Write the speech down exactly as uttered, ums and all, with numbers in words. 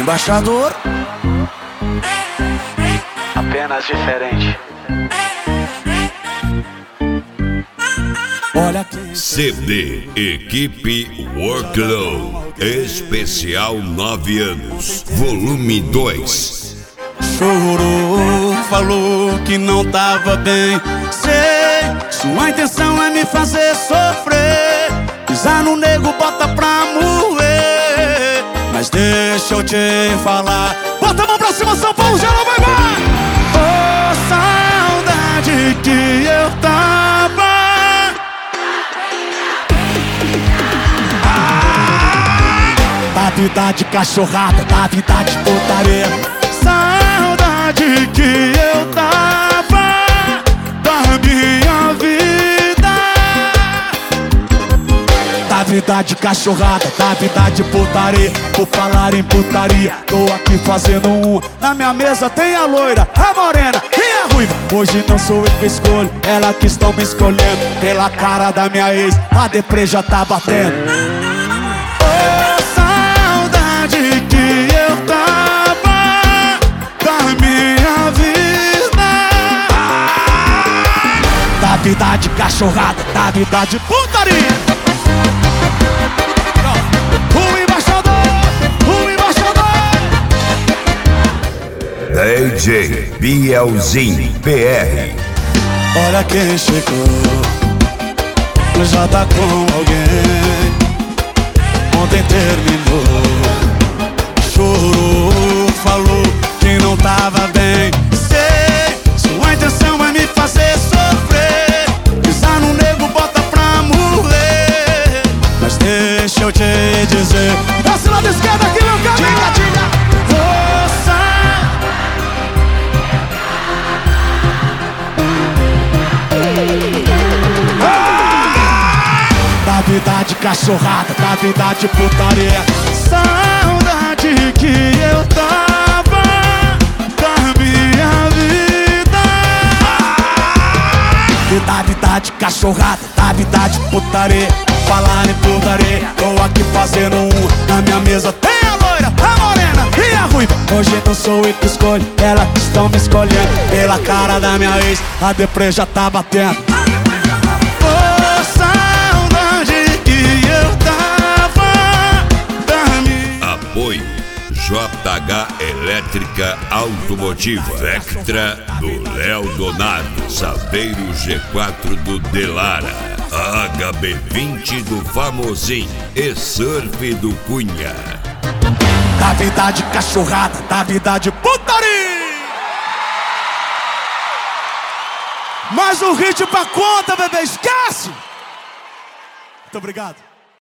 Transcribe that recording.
embaixador. Apenas diferente. Olha quem... C D Equipe Workload Especial nove anos Volume dois. Chorou, falou que não tava bem. Sei, sua intenção é me fazer sofrer. Pisar no nego, bota pra moer. Mas deixa eu te falar. Bota a mão pra cima, São Paulo, geral, vai, vai! Oh, saudade que eu tava. Da vida de cachorrada, da vida de putaria. Saudade que eu tava da minha vida. Da vida de cachorrada, da vida de putaria. Por falar em putaria, tô aqui fazendo um. Na minha mesa tem a loira, a morena e a ruiva. Hoje não sou eu que escolho, ela que estão me escolhendo. Pela cara da minha ex, a deprê já tá batendo. Que eu tava da minha vida. Da vida de cachorrada, da vida de putaria. O embaixador, o embaixador. D J Bielzinho P R. Olha quem chegou, já tá com alguém. Ontem terminou. Chorou, falou que não tava bem. Sei, sua intenção é me fazer sofrer. Pisar no nego, bota pra moer. Mas deixa eu te dizer. Desce lá da esquerda aqui, meu cara. Diga, diga. Você ah! Da vida de cachorrada, da vida de putaria. Saudade que eu tava da minha vida. E da vida de cachorrada, da vida de putaria. Falar em putaria, tô aqui fazendo um. Na minha mesa tem a loira, a morena e a ruiva. Hoje não sou eu que escolho, elas que estão me escolhendo. Pela cara da minha ex, a deprê já tá batendo. Oh, saudade que eu tava da minha... Apoio J H Elétrica Automotiva, Vectra do Léo Donato, Saveiro G quatro do Delara, H B vinte do Famosinho e Surf do Cunha. Da vida de cachorrada, da vida de putaria. Mais um hit pra conta, bebê, esquece! Muito obrigado.